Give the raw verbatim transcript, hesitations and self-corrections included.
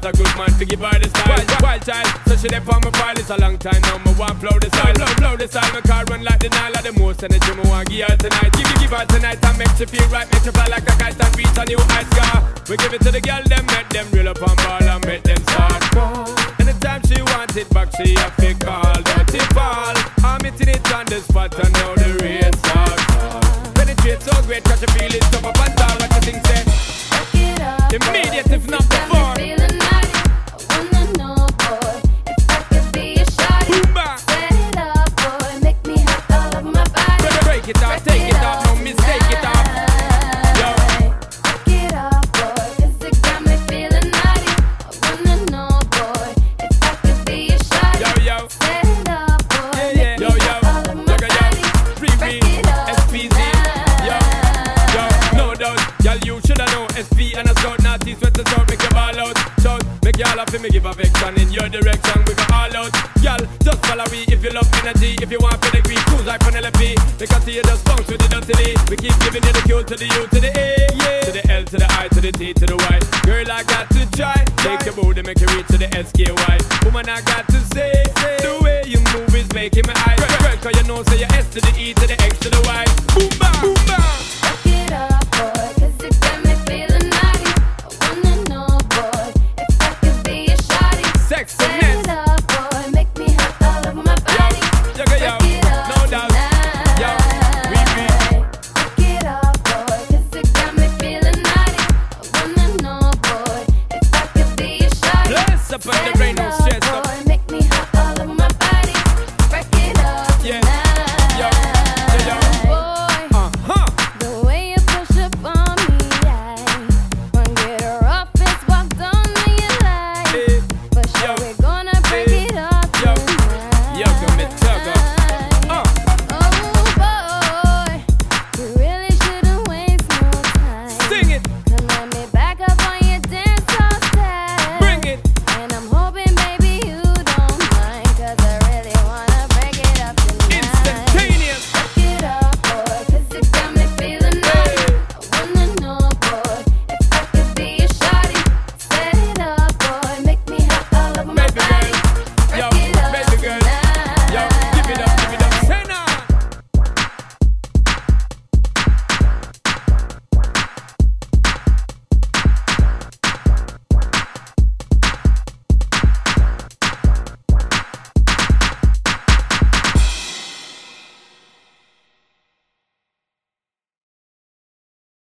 got a good man to give her the style. Wild, wild child, so she there for my file. It's a long time now, me want flow the style. Flow, flow the style, my car run like the Nile. Of the most energy, me want give her tonight. Give, give her tonight and make she feel right. Make she fly like a kite and reach a new high scar. We give it to the girl, them make them reel up and ball and make them start call. Anytime she want it back, she have to call. Dirty fall, I'm hitting it on the spot and now the rain starts. Penetrate so great, cause you feel it top up and down. What you think, say? Immediate, if not before. Feeling naughty, I wanna know, boy, if I could be a shawty. Set it up, boy, make me hot all over my body. Break it off, take it off, no mistake it off. Yo. Break it off, boy, cause it got me feeling naughty. I wanna know, boy, if I could be a shawty. Yo, yo. Set it up, boy, Yeah, yeah. make Yo, me yo. hot all over my Look at yo. body. Free Break me, it up, S P Z. Yo, yo, no doubt. Y'all, you shoulda know S P and a scout. Naughty sweaters out, make you ball out. Shout, make y'all happy, me give affection in your direction. We go all out. Y'all, just follow me if you love energy. If you want pedigree, cruise like Penelope. Because you just bounce with the dirty D. We keep giving you the Q to the U to the A, yeah. To the L to the I to the T to the Y. Girl, I got to try. Take your booty, make you reach to the S K Y. Woman, I got to say, say the way you move is making my eyes. Girl, cause you know, say your S to the E to the X to the Y. Boom, bam, boom, bam. Break it up, boy, cause it got me feeling naughty. I wanna know, boy, if I could be a shawty. Sex Set and it up, boy, make me hot all over my body. Yo, yo, yo, Break it up no doubt. Yo, we be. Break it up, boy, cause it got me feeling naughty. I wanna know, boy, if I could be a shawty. Bless up on the rain, no